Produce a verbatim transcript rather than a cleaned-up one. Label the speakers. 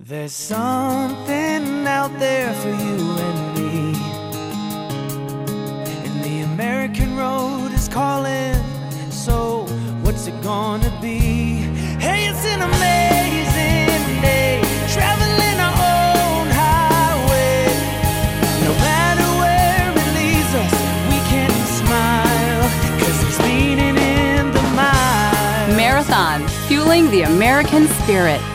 Speaker 1: There's something out there for you and me, and the American road is calling, so what's it gonna be? Hey, it's an amazing day, traveling our own highway. No matter where it leads us, we can smile, 'cause there's meaning in the mile.
Speaker 2: Marathon, fueling the American spirit.